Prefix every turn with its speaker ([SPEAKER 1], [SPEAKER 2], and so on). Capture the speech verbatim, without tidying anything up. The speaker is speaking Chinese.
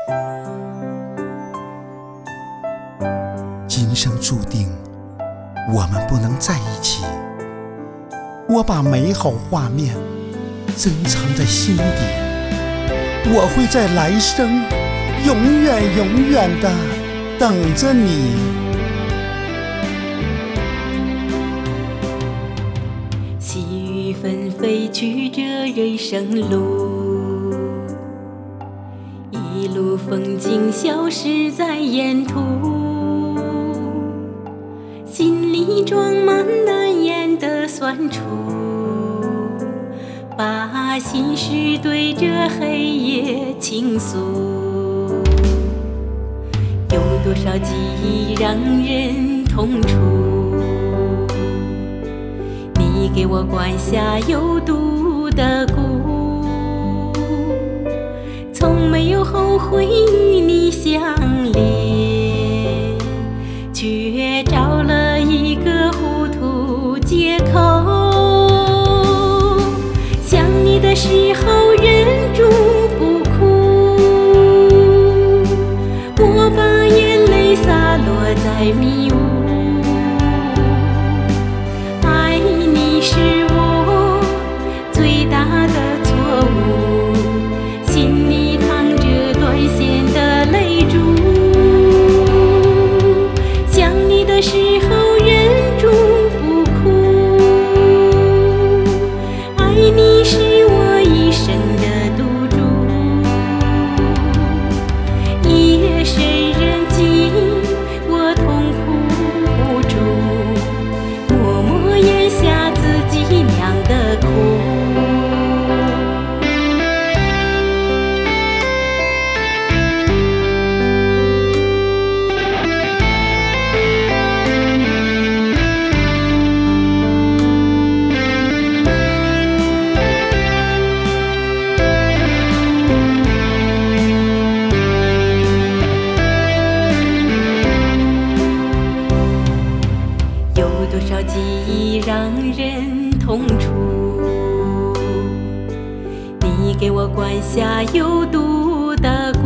[SPEAKER 1] 今生注定我们不能在一起，我把美好画面珍藏在心底，我会在来生永远永远地等着你。
[SPEAKER 2] 细雨纷飞，曲折人生路，一路风景消失在沿途，心里装满难言的酸楚，把心事对着黑夜倾诉。有多少记忆让人痛楚，你给我灌下有毒的蛊，从没有后悔与你相恋，却找了一个糊涂借口。想你的时候忍住不哭，我把眼泪洒落在迷雾。爱你是我最大的错误，心里淌着断线的泪珠。想你的时候忍住不哭，爱你是我一生的赌注。夜深人静，我痛苦无助，默默咽下自己酿的苦。有多少记忆让人痛楚，你给我灌下有毒的蛊，